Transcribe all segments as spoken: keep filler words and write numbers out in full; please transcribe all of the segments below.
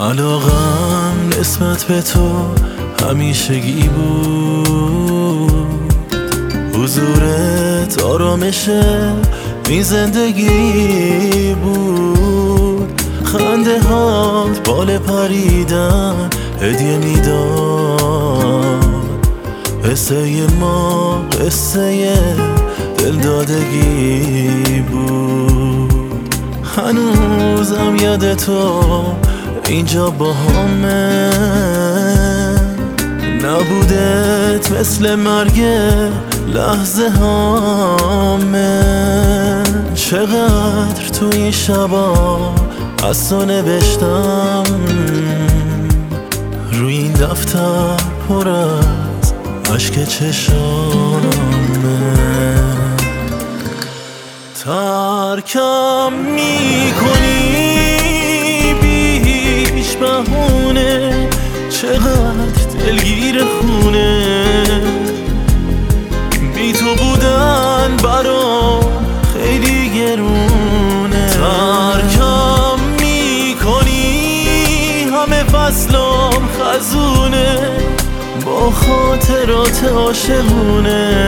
علاقم نسبت به تو همیشگی بود، حضورت آرامش این زندگی بود، خنده هات بال پریدن هدیه میداد، قصه ما قصه دلدادگی بود. هنوزم یاد تو اینجا با همه، نبودت مثل مرگ لحظه هامه. چقدر تو این شبا از تو نوشتم، روی این دفتر پر از عشق چشامه. ترکم میکنی بیش بهونه، چقدر دلگیر خونه، بی تو بودن برام خیلی گرونه. ترکم میکنی همه فصلام خزونه، با خاطرات عاشقونه،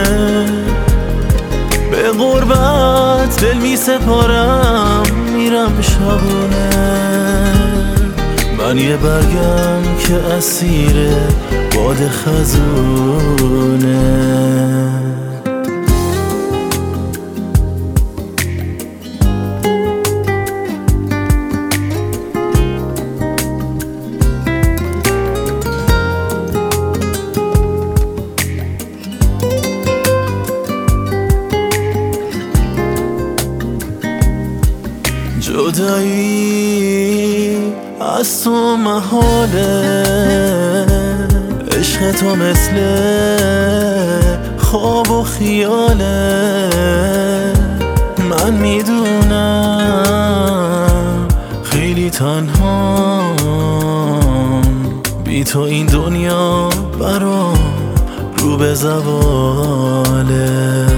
به غربت دل می سپارم میرم شبونه. من یه برگم که اسیر باد خزونه. جدایی از تو محاله، عشق تو مثل خواب و خیاله. من میدونم خیلی تنهام، بی تو این دنیا برام رو به زواله.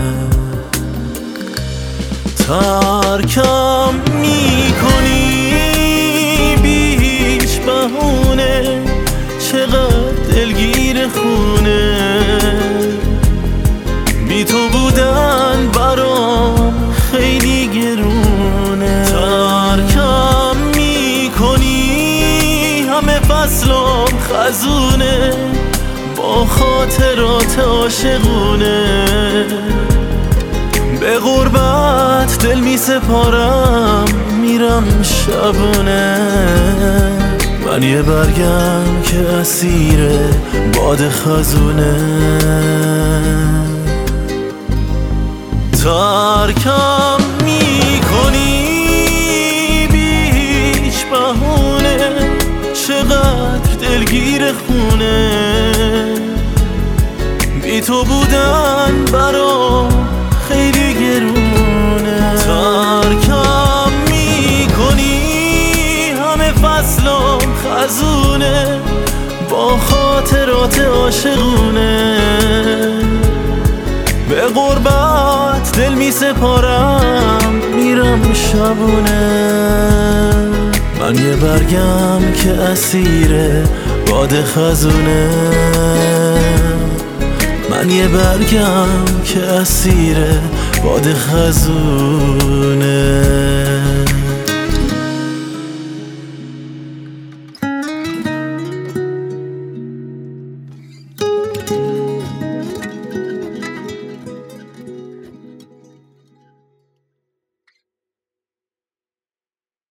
ترکم میکنی بیش بهونه، چقدر دلگیر خونه، بی تو بودن برام خیلی گرونه. ترکم میکنی همه فصلام خزونه، با خاطرات عاشقونه، به غربت دل می سپارم میرم شبونه. من یه برگم که اسیر باد خزونه. ترکم میکنی بیش بهونه، چقدر دلگیر خونه، بی تو بودن برام خیلی گرونه. ترکم میکنی همه فصلام خزونه، با خاطرات عاشقونه، به غربت دل می سپارم میرم شبونه. من یه برگم که اسیر باد خزونه. من یه برگم که اسیر باد خزونه.